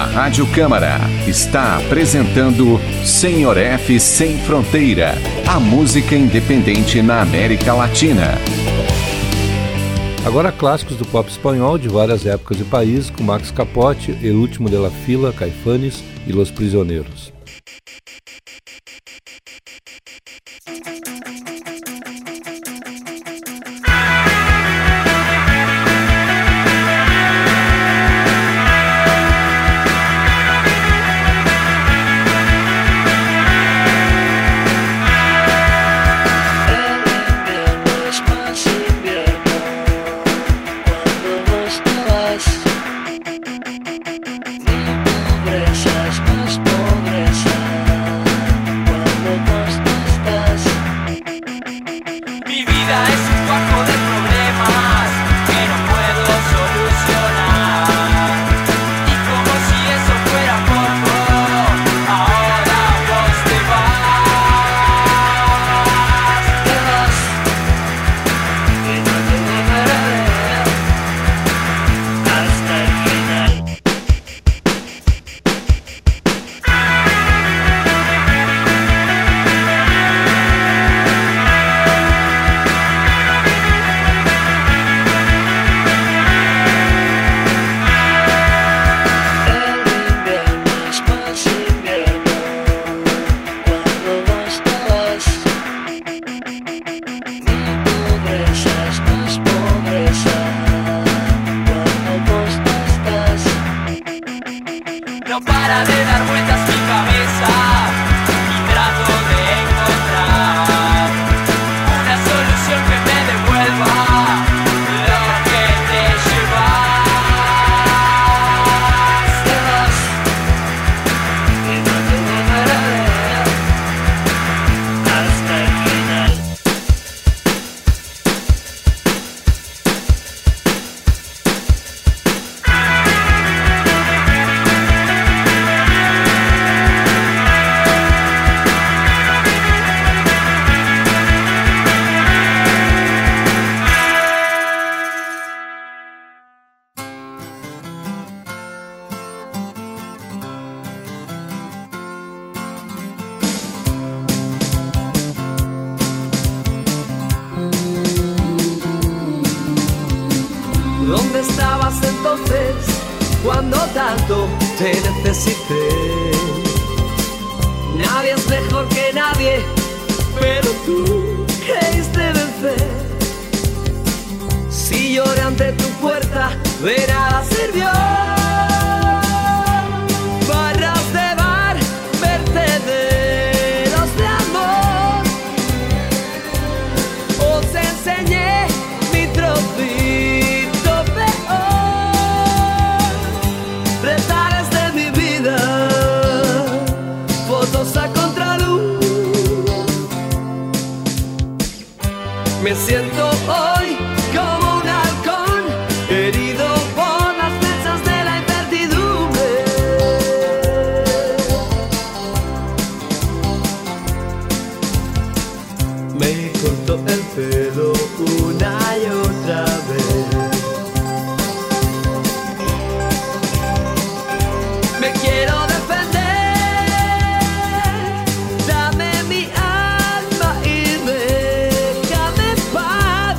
A Rádio Câmara está apresentando Senhor F Sem Fronteira, a música independente na América Latina. Agora clássicos do pop espanhol de várias épocas e países, com Max Capote, El Último de la Fila, Caifanes e Los Prisioneros. ¿Dónde estabas entonces cuando tanto te necesité? Nadie es mejor que nadie, pero tú creíste vencer. Si lloré ante tu puerta, de nada sirvió. Barras de bar, vertederos de amor. Os enseñé mi trocito peor. Retares de mi vida, fotos a contraluz. Me siento hoy como un halcón, herido por las flechas de la incertidumbre. Me cortó el pelo una y otra vez. Me quiero defender, dame mi alma y déjame en paz.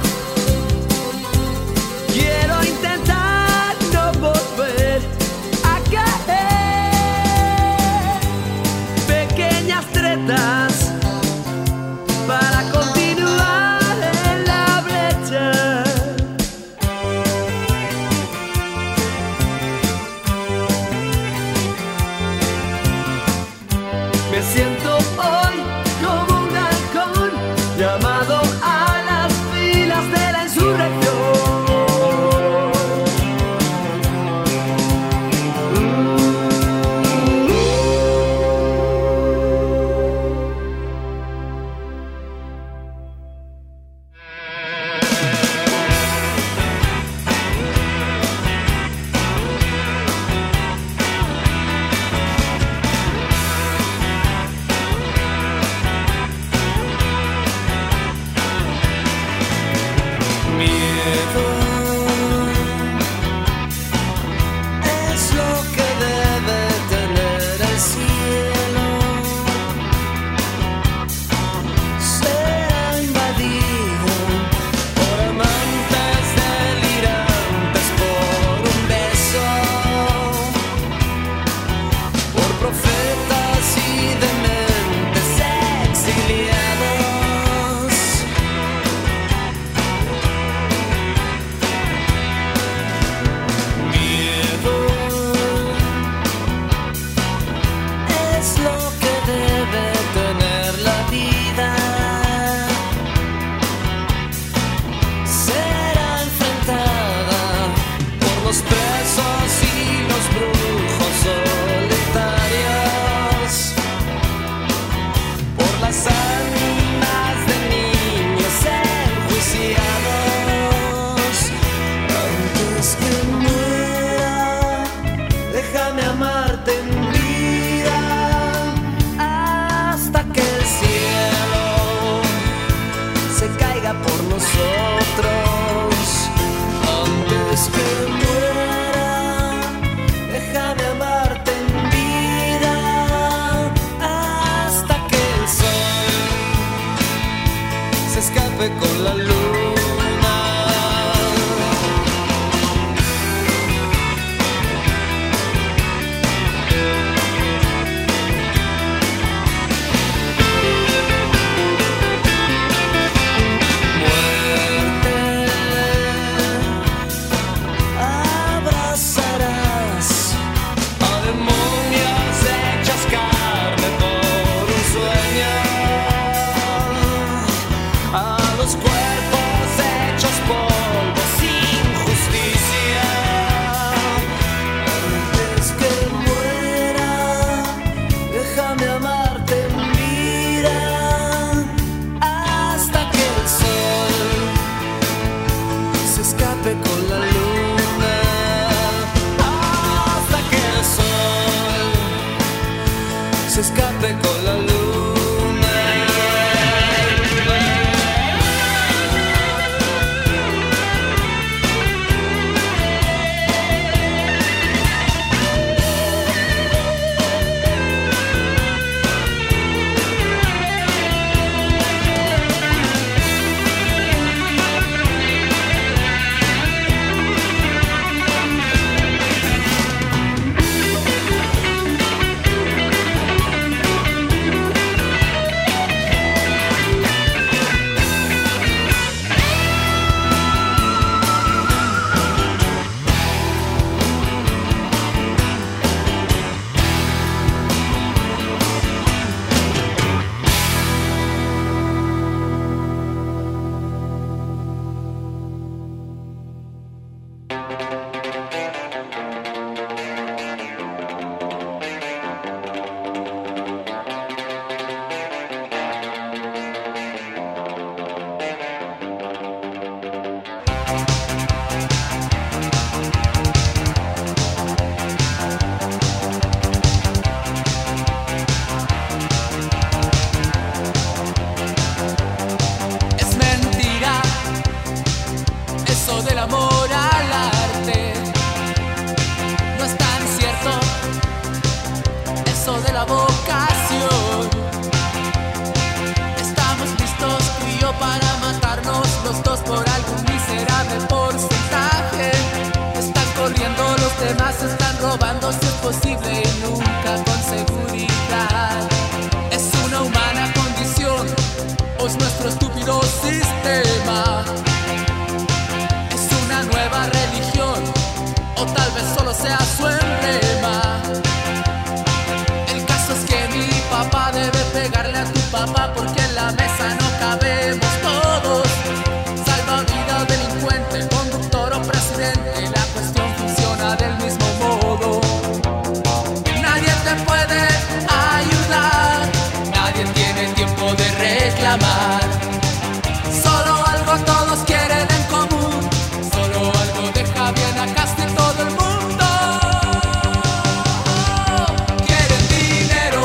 nuestra vocación. Estamos listos tú y yo para matarnos los dos por algún miserable porcentaje. Están corriendo, los demás están robando, si es posible y nunca con seguridad. Es una humana condición o es nuestro estúpido sistema. Es una nueva religión o tal vez solo sea su emblema. El caso es que mi papá debe pegarle a tu papá porque en la mesa no cabemos todos. Salvavidas, delincuente, conductor o presidente, la cuestión funciona del mismo modo. Nadie te puede ayudar, nadie tiene tiempo de reclamar. Solo algo todos quieren en común, solo algo deja bien a casi todo el mundo. Quieren dinero,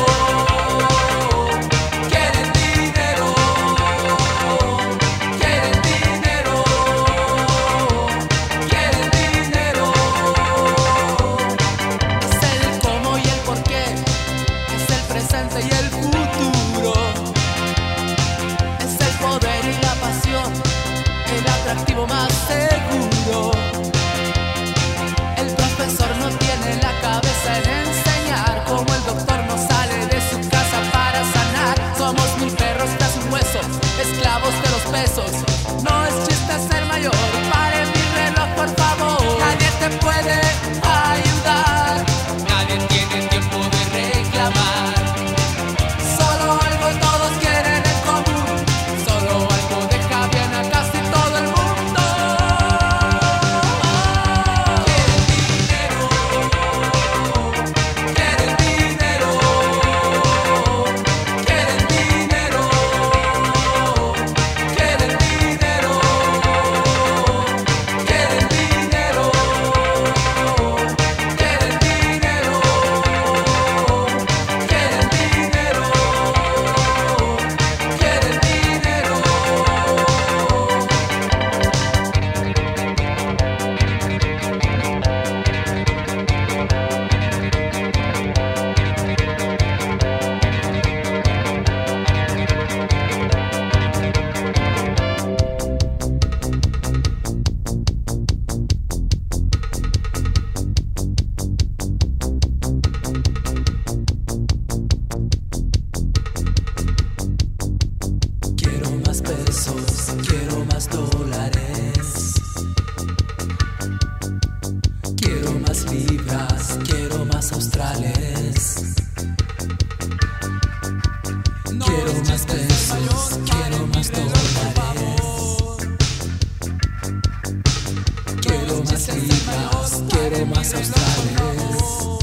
quieren dinero, quieren dinero, quieren dinero. Es el cómo y el por qué, es el presente y el futuro. Es el poder y la pasión, el atractivo más seguro. El profesor no tiene la cabeza en enseñar, como el doctor no sale de su casa para sanar. Somos mil perros tras un hueso, esclavos de los pesos. No es chiste ser mayor, pare mi reloj por favor. Nadie te puede ayudar, nadie tiene tiempo de reclamar. Solo algo todos quieren en común, solo algo deja bien a casi todo el mundo. Quieren dinero, quieren dinero, quieren dinero, quieren dinero, quieren dinero, quieren dinero, quieren dinero, quieren dinero. Quiero más pesos, quiero más dólares. Quiero más libras, quiero más australes. Quiero más pesos, quiero más dólares. Quiero más libras, quiero más australes.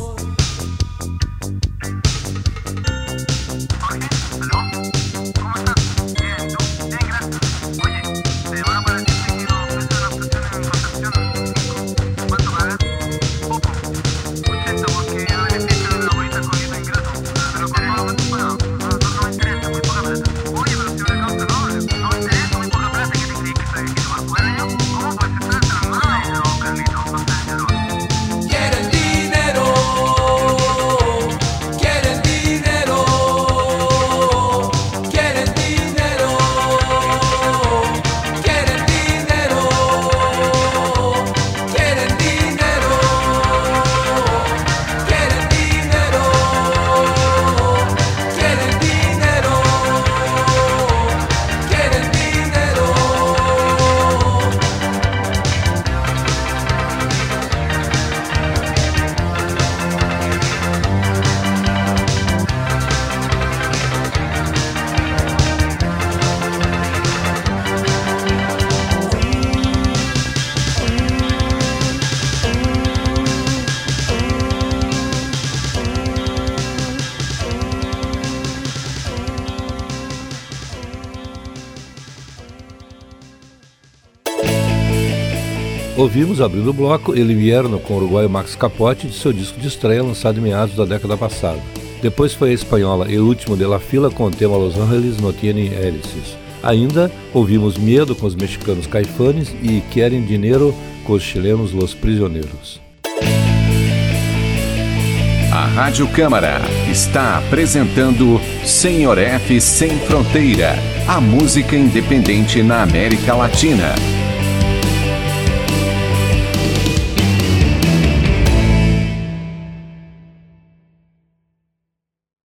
Quieren dinero, quieren dinero, quieren dinero, quieren dinero, quieren dinero, quieren dinero, quieren dinero, quieren dinero, quieren dinero. Ouvimos, abrindo o bloco, El Invierno, com o uruguaio Max Capote, de seu disco de estreia lançado em meados da década passada. Depois foi a espanhola El Último de la Fila com o tema Los Ángeles no tienen hélices. Ainda ouvimos Miedo com os mexicanos Caifanes e Quieren Dinero com os chilenos Los Prisioneros. A Rádio Câmara está apresentando Senhor F Sem Fronteira, a música independente na América Latina.